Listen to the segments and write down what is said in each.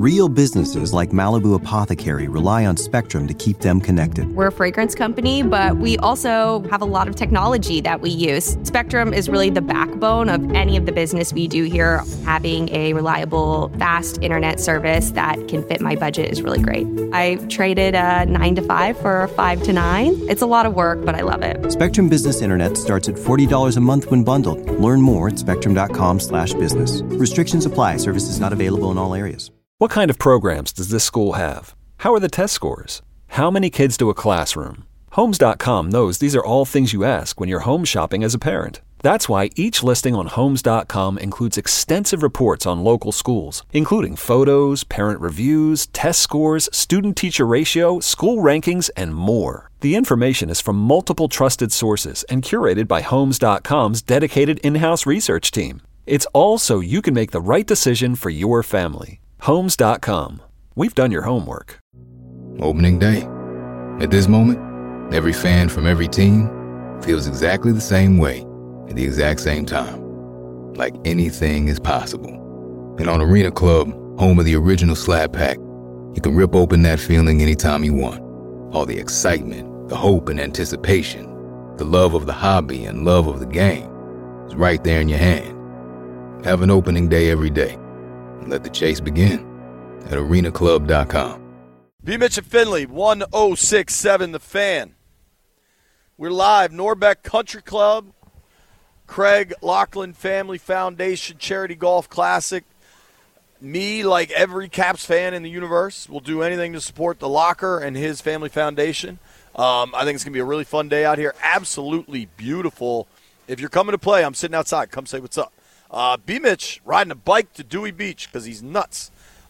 Real businesses like Malibu Apothecary rely on Spectrum to keep them connected. We're a fragrance company, but we also have a lot of technology that we use. Spectrum is really the backbone of any of the business we do here. Having a reliable, fast internet service that can fit my budget is really great. I traded a 9 to 5 for a 5 to 9. It's a lot of work, but I love it. Spectrum Business Internet starts at $40 a month when bundled. Learn more at spectrum.com/business. Restrictions apply. Services not available in all areas. What kind of programs does this school have? How are the test scores? How many kids do a classroom? Homes.com knows these are all things you ask when you're home shopping as a parent. That's why each listing on Homes.com includes extensive reports on local schools, including photos, parent reviews, test scores, student-teacher ratio, school rankings, and more. The information is from multiple trusted sources and curated by Homes.com's dedicated in-house research team. It's all so you can make the right decision for your family. Homes.com. We've done your homework. Opening day. At this moment, every fan from every team feels exactly the same way at the exact same time. Like anything is possible. And on Arena Club, home of the original Slab Pack, you can rip open that feeling anytime you want. All the excitement, the hope and anticipation, the love of the hobby and love of the game is right there in your hand. Have an opening day every day. Let the chase begin at arenaclub.com. B. Mitch and Finley, 1067 The Fan. We're live, Norbeck Country Club, Craig Lachlan Family Foundation Charity Golf Classic. Me, like every Caps fan in the universe, will do anything to support the Locker and his family foundation. I think it's going to be a really fun day out here. Absolutely beautiful. If you're coming to play, I'm sitting outside. Come say what's up. B. Mitch riding a bike to Dewey Beach because he's nuts.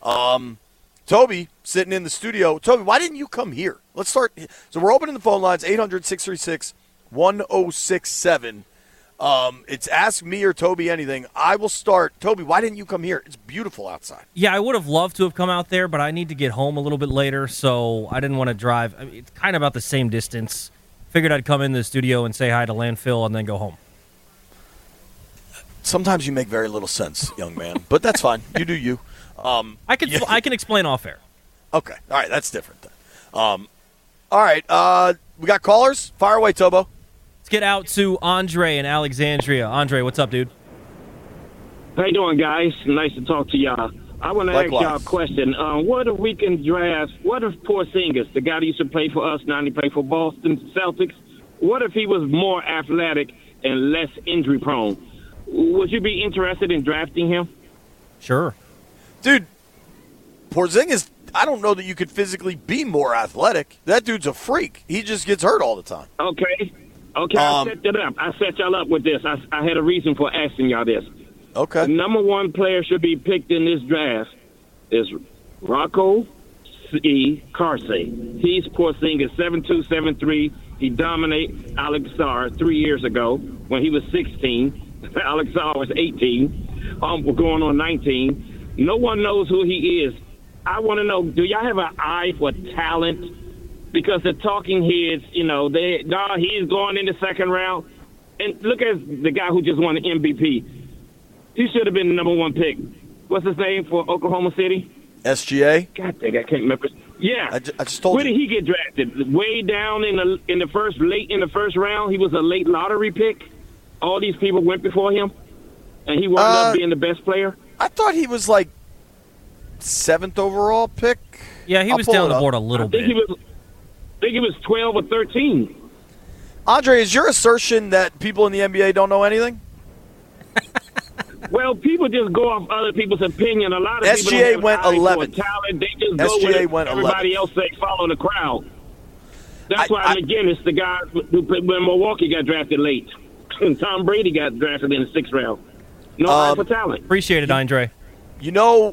Toby sitting in the studio. Toby, why didn't you come here? Let's start. So we're opening the phone lines, 800-636-1067. It's ask me or Toby anything. I will start. Toby, why didn't you come here? It's beautiful outside. Yeah, I would have loved to have come out there, but I need to get home a little bit later, so I didn't want to drive. I mean, it's kind of about the same distance. Figured I'd come in the studio and say hi to Landfill and then go home. Sometimes you make very little sense, young man, but that's fine. You do you. I can explain off air. Okay. All right. That's different then. All right. We got callers. Fire away, Tobo. Let's get out to Andre in Alexandria. Andre, what's up, dude? How you doing, guys? Nice to talk to y'all. I want to ask y'all a question. What if we can draft, what if Porzingis, the guy that used to play for us, now he plays for Boston Celtics, what if he was more athletic and less injury prone? Would you be interested in drafting him? Sure. Dude, Porzingis, I don't know that you could physically be more athletic. That dude's a freak. He just gets hurt all the time. Okay, I set that up. I set y'all up with this. I had a reason for asking y'all this. Okay. The number one player should be picked in this draft is Rocco C. Carsey. He's Porzingis, 7'2", 7'3". He dominated Alex Sarr 3 years ago when he was 16. Alex Sarr was 18. We're going on 19. No one knows who he is. I want to know, do y'all have an eye for talent? Because the talking heads, he's going in the second round. And look at the guy who just won the MVP. He should have been the number one pick. What's his name for Oklahoma City? SGA? God dang, I can't remember. Yeah. I just told you. Where did he get drafted? Way down late in the first round. He was a late lottery pick. All these people went before him, and he wound up being the best player. I thought he was like 7th overall pick. Yeah, he was down the board a little bit. I think he was 12 or 13. Andre, is your assertion that people in the NBA don't know anything? Well, people just go off other people's opinion. A lot of people SGA went 11th. Talent. They just go with everybody else say follow the crowd. That's why McGinnis, the guy when Milwaukee got drafted late. Tom Brady got drafted in the 6th round. No eye for talent. Appreciate it, Andre. Jan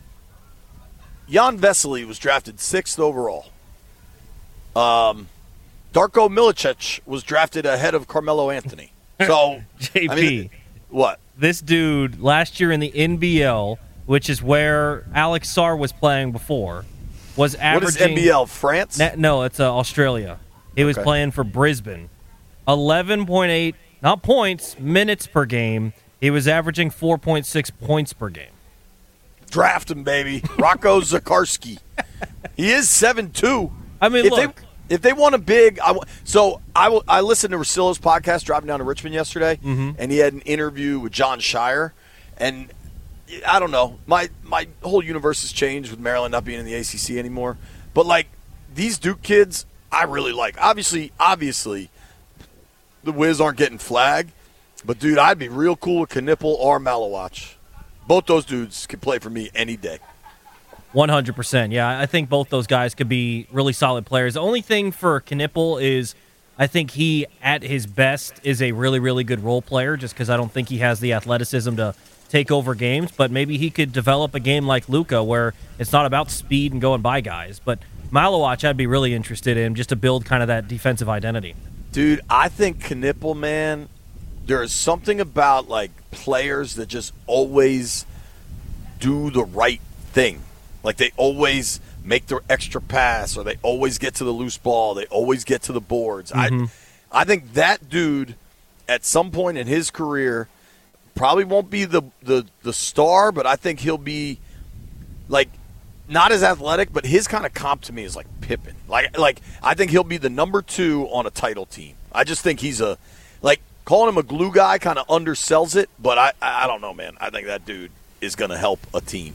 Vesely was drafted 6th overall. Darko Milicic was drafted ahead of Carmelo Anthony. So, JP, what? This dude, last year in the NBL, which is where Alex Sarr was playing before, was averaging... What is NBL, France? No, it's Australia. He was playing for Brisbane. 11.8, not points, minutes per game. He was averaging 4.6 points per game. Draft him, baby. Rocco Zakarski. He is 7'2". I mean, if they want a big, I listened to Russillo's podcast driving down to Richmond yesterday, and he had an interview with John Shire, and I don't know, my whole universe has changed with Maryland not being in the ACC anymore. But like these Duke kids, I really like. Obviously, the Wiz aren't getting flagged, but dude, I'd be real cool with Knipple or Malowatch. Both those dudes can play for me any day. 100%. Yeah, I think both those guys could be really solid players. The only thing for Knipple is I think he, at his best, is a really, really good role player just because I don't think he has the athleticism to take over games. But maybe he could develop a game like Luka where it's not about speed and going by guys. But Malowatch I'd be really interested in just to build kind of that defensive identity. Dude, I think Knipple, man, there is something about like players that just always do the right thing. Like they always make their extra pass, or they always get to the loose ball. They always get to the boards. I think that dude, at some point in his career, probably won't be the star, but I think he'll be like not as athletic, but his kind of comp to me is like Pippen. Like I think he'll be the number 2 on a title team. I just think he's calling him a glue guy kind of undersells it, but I don't know, man. I think that dude is going to help a team.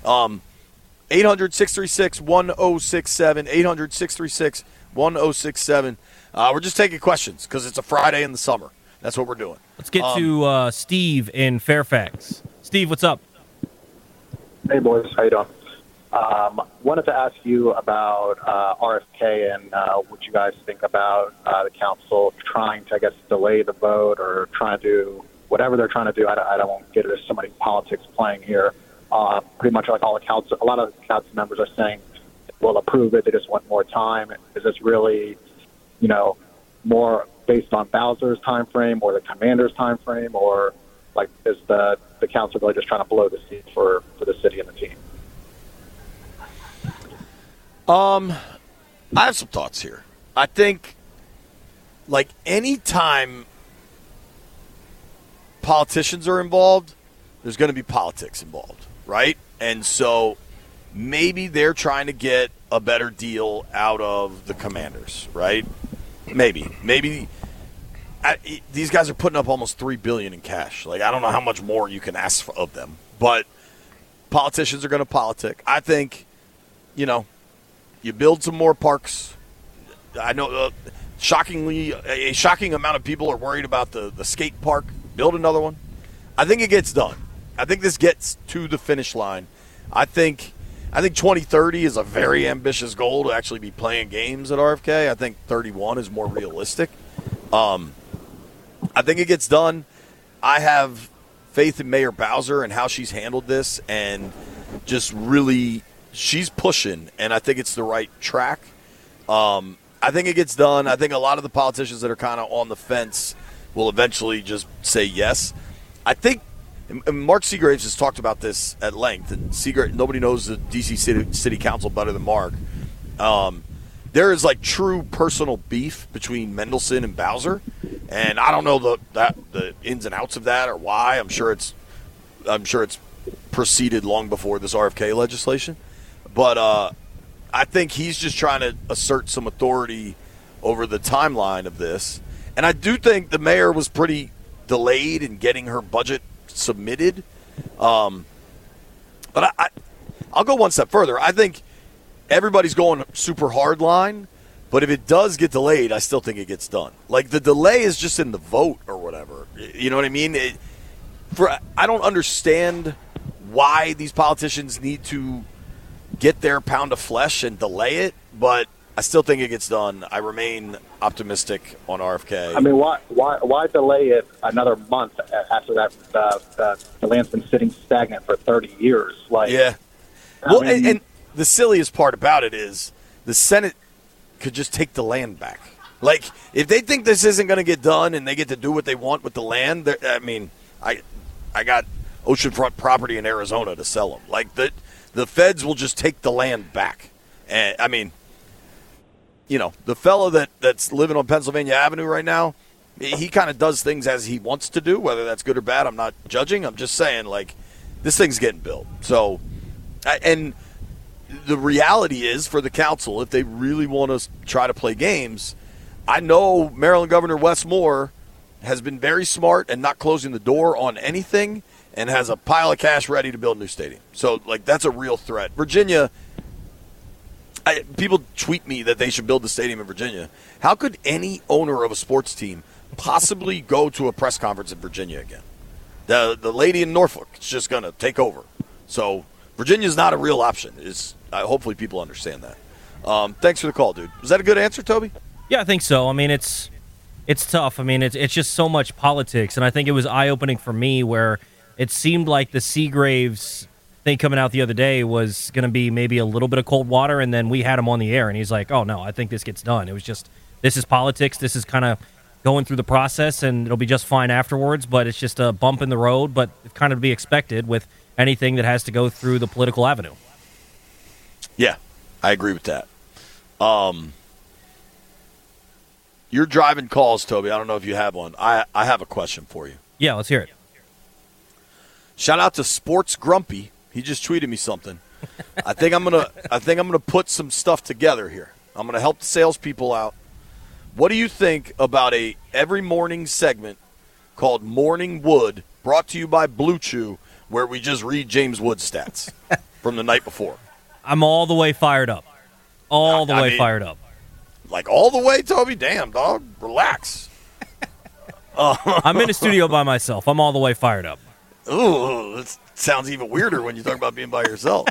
800-636-1067, 800-636-1067. We're just taking questions because it's a Friday in the summer. That's what we're doing. Let's get to Steve in Fairfax. Steve, what's up? Hey, boys. How you doing? Wanted to ask you about RFK and what you guys think about the council trying to, I guess, delay the vote or trying to do whatever they're trying to do. I don't want to get into so many politics playing here. Pretty much like all the council, a lot of the council members are saying we'll approve it. They just want more time. Is this really, more based on Bowser's time frame or the commander's time frame, or like is the council really just trying to blow the seat for the city and the team? I have some thoughts here. I think, like, any time politicians are involved, there's going to be politics involved, right? And so maybe they're trying to get a better deal out of the Commanders, right? Maybe these guys are putting up almost $3 billion in cash. Like, I don't know how much more you can ask of them, but politicians are going to politic. I think, you build some more parks. I know, shockingly, a shocking amount of people are worried about the skate park. Build another one. I think it gets done. I think this gets to the finish line. I think 2030 is a very ambitious goal to actually be playing games at RFK. I think 31 is more realistic. I think it gets done. I have faith in Mayor Bowser and how she's handled this, and just really she's pushing, and I think it's the right track. I think it gets done. I think a lot of the politicians that are kind of on the fence will eventually just say yes. I think and Mark Seagraves has talked about this at length, and nobody knows the D.C. City Council better than Mark. There is like true personal beef between Mendelson and Bowser, and I don't know the ins and outs of that or why. I'm sure it's proceeded long before this RFK legislation, but I think he's just trying to assert some authority over the timeline of this, and I do think the mayor was pretty delayed in getting her budget submitted, but I'll go one step further. I think everybody's going super hard line, but if it does get delayed, I still think it gets done. Like, the delay is just in the vote or whatever. You know what I mean? I don't understand why these politicians need to get their pound of flesh and delay it, but I still think it gets done. I remain optimistic on RFK. I mean, why delay it another month after that? The land's been sitting stagnant for 30 years. Yeah. Well, and the silliest part about it is the Senate could just take the land back. Like, if they think this isn't going to get done and they get to do what they want with the land, I mean, I got oceanfront property in Arizona to sell them. Like, the feds will just take the land back. And I mean, the fella that's living on Pennsylvania Avenue right now, he kind of does things as he wants to do, whether that's good or bad. I'm not judging. I'm just saying, like, this thing's getting built. So And the reality is, for the council, if they really want to try to play games, I know Maryland Governor Wes Moore has been very smart and not closing the door on anything and has a pile of cash ready to build a new stadium. So, that's a real threat. Virginia, people tweet me that they should build the stadium in Virginia. How could any owner of a sports team possibly go to a press conference in Virginia again? The lady in Norfolk is just going to take over. So Virginia's not a real option. Hopefully people understand that. Thanks for the call, dude. Was that a good answer, Toby? Yeah, I think so. I mean, it's tough. I mean, it's just so much politics, and I think it was eye-opening for me where it seemed like the Seagraves thing coming out the other day was going to be maybe a little bit of cold water, and then we had him on the air, and he's like, oh, no, I think this gets done. It was just, this is politics. This is kind of going through the process, and it'll be just fine afterwards, but it's just a bump in the road, but kind of to be expected with anything that has to go through the political avenue. Yeah, I agree with that. You're driving calls, Toby. I don't know if you have one. I have a question for you. Yeah, let's hear it. Shout out to Sports Grumpy. He just tweeted me something. I think I'm gonna put some stuff together here. I'm gonna help the salespeople out. What do you think about a every morning segment called Morning Wood, brought to you by Blue Chew, where we just read James Wood's stats from the night before? I'm all the way fired up. Fired up. Like all the way, Toby? Damn, dog. Relax. I'm in a studio by myself. I'm all the way fired up. Ooh, that sounds even weirder when you talk about being by yourself.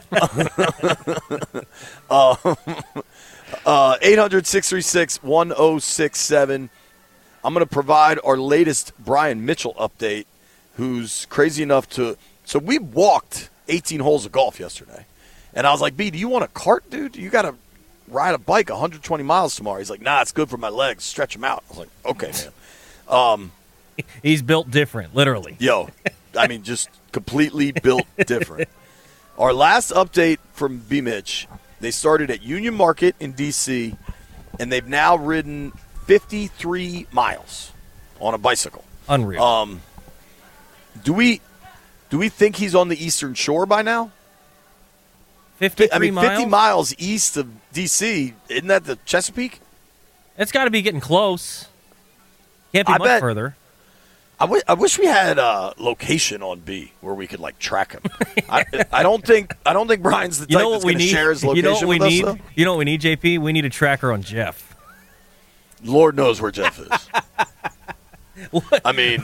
800-636-1067. I'm going to provide our latest Brian Mitchell update, who's crazy enough to – so we walked 18 holes of golf yesterday. And I was like, B, do you want a cart, dude? You got to ride a bike 120 miles tomorrow. He's like, nah, it's good for my legs. Stretch them out. I was like, okay, man. He's built different, literally. Yo, I mean, just completely built different. Our last update from B. Mitch, they started at Union Market in D.C., and they've now ridden 53 miles on a bicycle. Unreal. Do we think he's on the Eastern Shore by now? 50 miles east of D.C., isn't that the Chesapeake? It's got to be getting close. Can't be much further. I wish we had a location on B where we could track him. I don't think Brian's the type that's going to share his location with us, though. You know what we need, JP? We need a tracker on Jeff. Lord knows where Jeff is. I mean,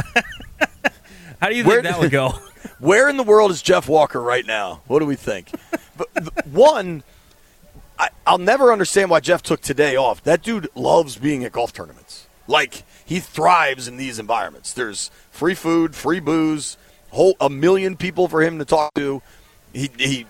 how do you think that would go? Where in the world is Jeff Walker right now? What do we think? One, I'll never understand why Jeff took today off. That dude loves being at golf tournaments. He thrives in these environments. There's free food, free booze, a million people for him to talk to. He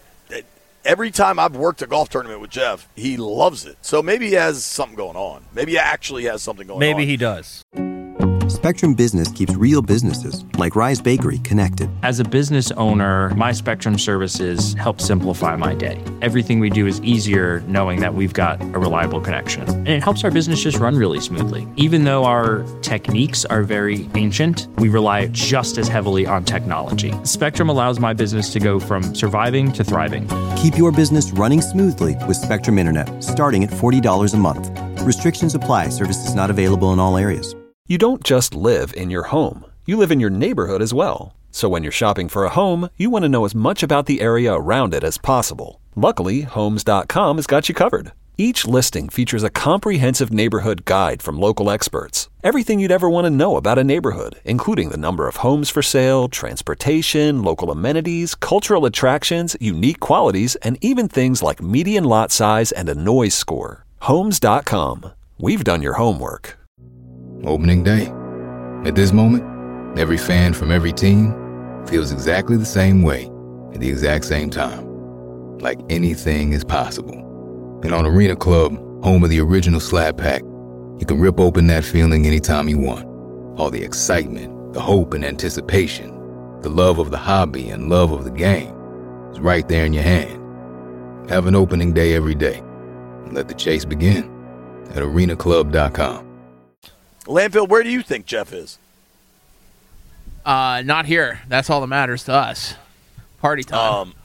every time I've worked a golf tournament with Jeff, he loves it. So maybe he has something going on. Maybe he actually has something going on. Maybe he does. Spectrum Business keeps real businesses, like Rise Bakery, connected. As a business owner, my Spectrum services help simplify my day. Everything we do is easier knowing that we've got a reliable connection. And it helps our business just run really smoothly. Even though our techniques are very ancient, we rely just as heavily on technology. Spectrum allows my business to go from surviving to thriving. Keep your business running smoothly with Spectrum Internet, starting at $40 a month. Restrictions apply. Services not available in all areas. You don't just live in your home. You live in your neighborhood as well. So when you're shopping for a home, you want to know as much about the area around it as possible. Luckily, Homes.com has got you covered. Each listing features a comprehensive neighborhood guide from local experts. Everything you'd ever want to know about a neighborhood, including the number of homes for sale, transportation, local amenities, cultural attractions, unique qualities, and even things like median lot size and a noise score. Homes.com. We've done your homework. Opening day. At this moment, every fan from every team feels exactly the same way at the exact same time. Like anything is possible. And on Arena Club, home of the original Slab Pack, you can rip open that feeling anytime you want. All the excitement, the hope and anticipation, the love of the hobby and love of the game is right there in your hand. Have an opening day every day. And let the chase begin at arenaclub.com. Landfill, where do you think Jeff is? Not here. That's all that matters to us. Party time.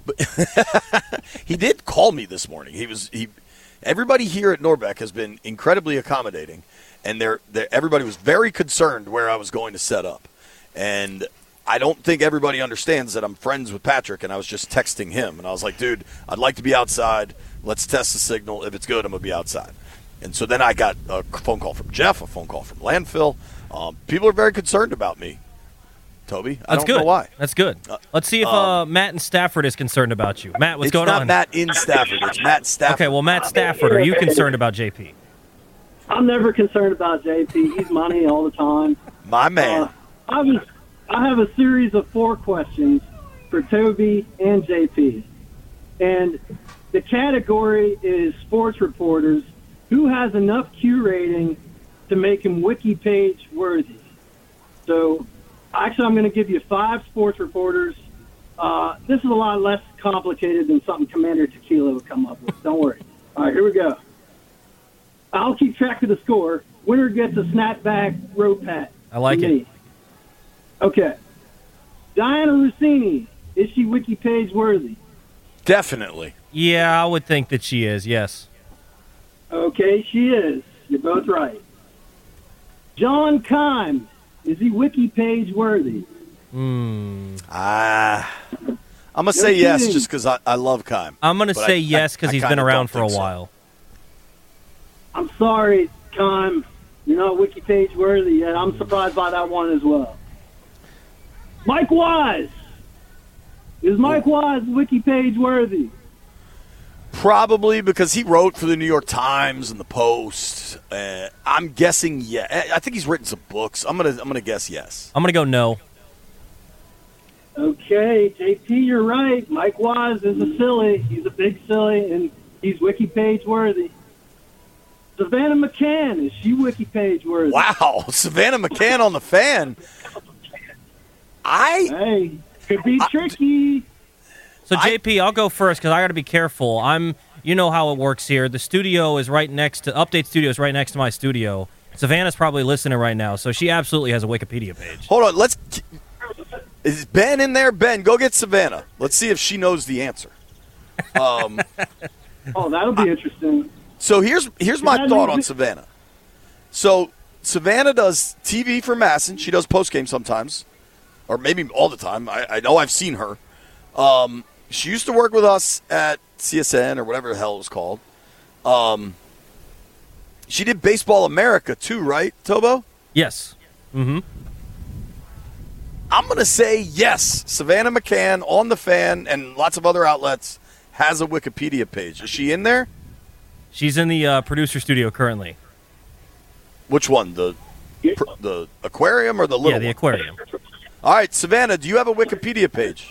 He did call me this morning. Everybody here at Norbeck has been incredibly accommodating, and everybody was very concerned where I was going to set up. And I don't think everybody understands that I'm friends with Patrick, and I was just texting him. And I was like, dude, I'd like to be outside. Let's test the signal. If it's good, I'm going to be outside. And so then I got a phone call from Jeff, a phone call from Landfill. People are very concerned about me, Toby. I don't know why. That's good. Let's see if Matt in Stafford is concerned about you. Matt, what's going on? It's not Matt in Stafford. It's Matt Stafford. Okay, well, Matt Stafford, are you concerned about JP? I'm never concerned about JP. He's money all the time. My man. I have a series of 4 questions for Toby and JP. And the category is sports reporters. Who has enough Q rating to make him wiki page worthy? So, actually, I'm going to give you 5 sports reporters. This is a lot less complicated than something Commander Tequila would come up with. Don't worry. All right, here we go. I'll keep track of the score. Winner gets a snapback road pat. I like it. Okay. Diana Rossini, is she wiki page worthy? Definitely. Yeah, I would think that she is, yes. Okay, she is. You're both right. John Keim, is he wiki page worthy? I'm going to say yes just because I love Keim. I'm going to say yes because he's been around for a while. I'm sorry, Keim. You're not wiki page worthy yet. I'm surprised by that one as well. Mike Wise. Is Mike Wise wiki page worthy? Probably because he wrote for the New York Times and the Post. I'm guessing yes. I think he's written some books. I'm gonna guess yes. I'm gonna go no. Okay, JP, you're right. Mike Wise is a silly. He's a big silly, and he's wiki page worthy. Savannah McCann, is she wiki page worthy? Wow, Savannah McCann on the Fan. Hey, could be tricky. So, JP, I'll go first because I got to be careful. You know how it works here. The studio is right next to Update Studio is right next to my studio. Savannah's probably listening right now, so she absolutely has a Wikipedia page. Hold on, is Ben in there? Ben, go get Savannah. Let's see if she knows the answer. Oh, that'll be interesting. So here's my thought on Savannah. So Savannah does TV for Masson. She does postgame sometimes, or maybe all the time. I know I've seen her. She used to work with us at CSN or whatever the hell it was called. She did Baseball America too, right, Tobo? Yes. Mm-hmm. I'm going to say yes. Savannah McCann on the Fan and lots of other outlets has a Wikipedia page. Is she in there? She's in the producer studio currently. Which one? The aquarium or the little one? Yeah, the aquarium. All right, Savannah, do you have a Wikipedia page?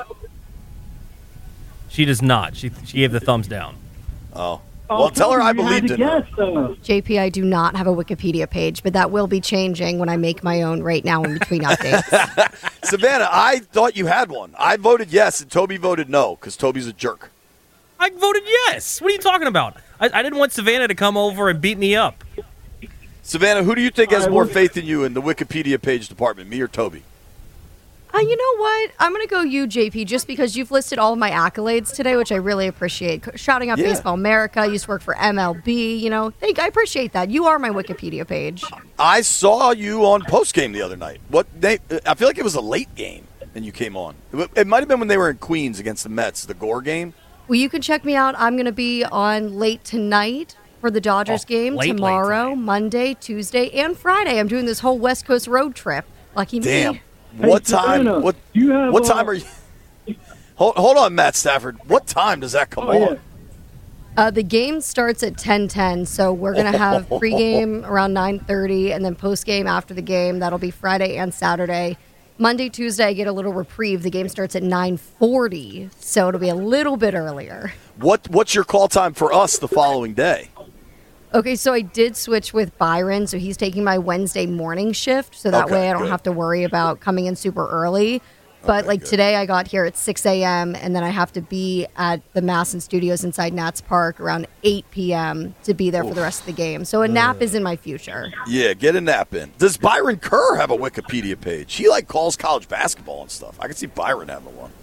She does not. She gave the thumbs down. Oh. Well, tell her I believed in her. JP, I do not have a Wikipedia page, but that will be changing when I make my own right now in between updates. Savannah, I thought you had one. I voted yes, and Toby voted no, because Toby's a jerk. I voted yes. What are you talking about? I didn't want Savannah to come over and beat me up. Savannah, who do you think has more faith in you in the Wikipedia page department, me or Toby? You know what? I'm going to go you, JP, just because you've listed all of my accolades today, which I really appreciate. Shouting out Baseball America, I used to work for MLB, I appreciate that. You are my Wikipedia page. I saw you on postgame the other night. I feel like it was a late game, and you came on. It might have been when they were in Queens against the Mets, the Gore game. Well, you can check me out. I'm going to be on late tonight for the Dodgers game tomorrow, Monday, Tuesday, and Friday. I'm doing this whole West Coast road trip. Lucky me. What time? What time are you? Hold on, Matt Stafford. What time does that come on? The game starts at 10:10, so we're gonna have pregame around 9:30, and then postgame after the game. That'll be Friday and Saturday. Monday, Tuesday, I get a little reprieve. The game starts at 9:40, so it'll be a little bit earlier. What's your call time for us the following day? Okay, so I did switch with Byron, so he's taking my Wednesday morning shift, so that way I don't have to worry about coming in super early. But today I got here at 6 a.m., and then I have to be at the Masson Studios inside Nats Park around 8 p.m. to be there for the rest of the game. So a nap is in my future. Yeah, get a nap in. Does Byron Kerr have a Wikipedia page? He calls college basketball and stuff. I can see Byron having one.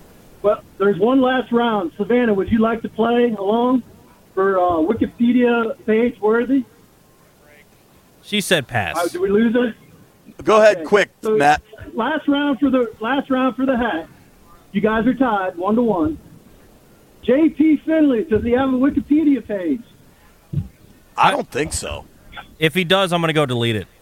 Well, there's one last round. Savannah, would you like to play along for Wikipedia page worthy? She said pass. Did we lose her? Go ahead, quick, So Matt. Last round for the hat. You guys are tied 1-1. JP Finley, does he have a Wikipedia page? I don't think so. If he does, I'm going to go delete it.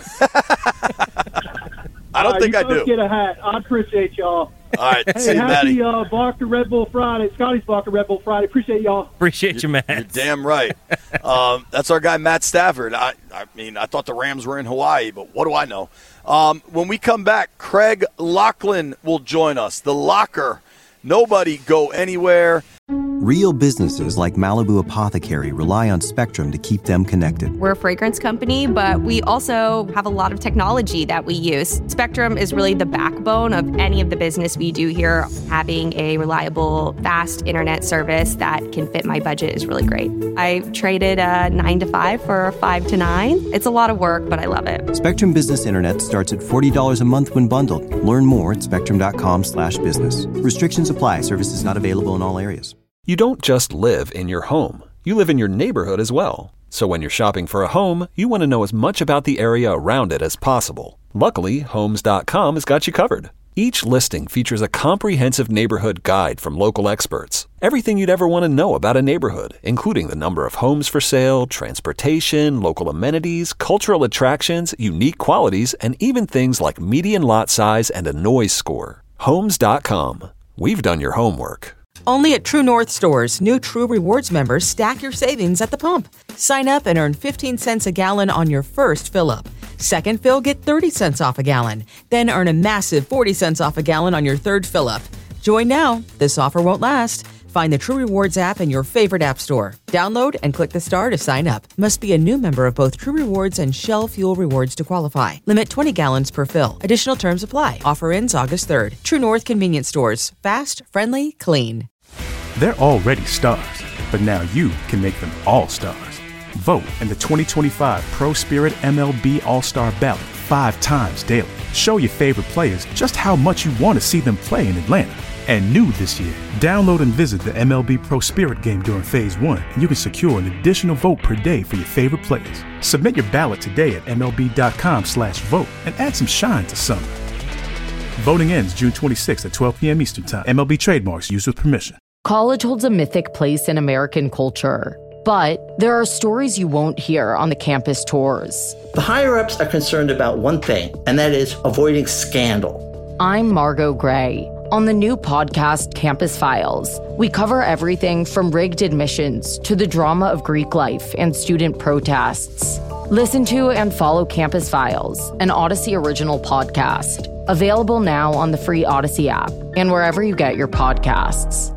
I don't think I you both do. Get a hat. I appreciate y'all. All right, Hey, see you, happy Matty. Barker Red Bull Friday. Scotty's Barker Red Bull Friday. Appreciate y'all. Appreciate you, Matt. You're damn right. That's our guy, Matt Stafford. I mean, I thought the Rams were in Hawaii, but what do I know? When we come back, Craig Laughlin will join us. The Locker. Nobody go anywhere. Real businesses like Malibu Apothecary rely on Spectrum to keep them connected. We're a fragrance company, but we also have a lot of technology that we use. Spectrum is really the backbone of any of the business we do here. Having a reliable, fast internet service that can fit my budget is really great. I traded a 9 to 5 for a 5 to 9. It's a lot of work, but I love it. Spectrum Business Internet starts at $40 a month when bundled. Learn more at spectrum.com/business. Restrictions apply. Services not available in all areas. You don't just live in your home. You live in your neighborhood as well. So when you're shopping for a home, you want to know as much about the area around it as possible. Luckily, Homes.com has got you covered. Each listing features a comprehensive neighborhood guide from local experts. Everything you'd ever want to know about a neighborhood, including the number of homes for sale, transportation, local amenities, cultural attractions, unique qualities, and even things like median lot size and a noise score. Homes.com. We've done your homework. Only at True North stores, new True Rewards members stack your savings at the pump. Sign up and earn 15 cents a gallon on your first fill-up. Second fill, get 30 cents off a gallon. Then earn a massive 40 cents off a gallon on your third fill-up. Join now. This offer won't last. Find the True Rewards app in your favorite app store. Download and click the star to sign up. Must be a new member of both True Rewards and Shell Fuel Rewards to qualify. Limit 20 gallons per fill. Additional terms apply. Offer ends August 3rd. True North Convenience Stores. Fast, friendly, clean. They're already stars, but now you can make them all stars. Vote in the 2025 Pro Spirit MLB All-Star Ballot 5 times daily. Show your favorite players just how much you want to see them play in Atlanta. And new this year, download and visit the MLB Pro Spirit game during Phase 1, and you can secure an additional vote per day for your favorite players. Submit your ballot today at MLB.com/vote and add some shine to summer. Voting ends June 26th at 12 p.m. Eastern Time. MLB trademarks used with permission. College holds a mythic place in American culture, but there are stories you won't hear on the campus tours. The higher-ups are concerned about one thing, and that is avoiding scandal. I'm Margot Gray. On the new podcast, Campus Files, we cover everything from rigged admissions to the drama of Greek life and student protests. Listen to and follow Campus Files, an Odyssey original podcast. Available now on the free Odyssey app and wherever you get your podcasts.